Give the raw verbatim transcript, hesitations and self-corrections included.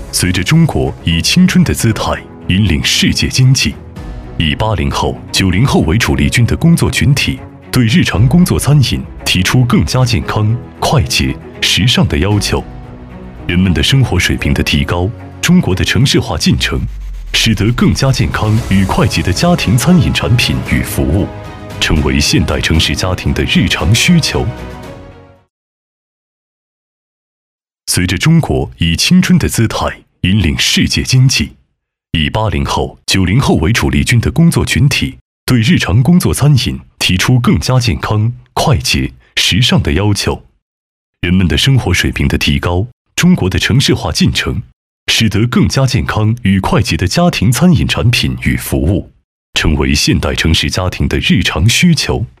随着中国以青春的姿态引领世界经济，以八零后、九零后为主力军的工作群体，对日常工作餐饮提出更加健康、快捷、时尚的要求。人们的生活水平的提高，中国的城市化进程，使得更加健康与快捷的家庭餐饮产品与服务，成为现代城市家庭的日常需求。随着中国以青春的姿态引领世界经济，以八零后、九零后为主力军的工作群体，对日常工作餐饮提出更加健康、快捷、时尚的要求。人们的生活水平的提高，中国的城市化进程，使得更加健康与快捷的家庭餐饮产品与服务，成为现代城市家庭的日常需求。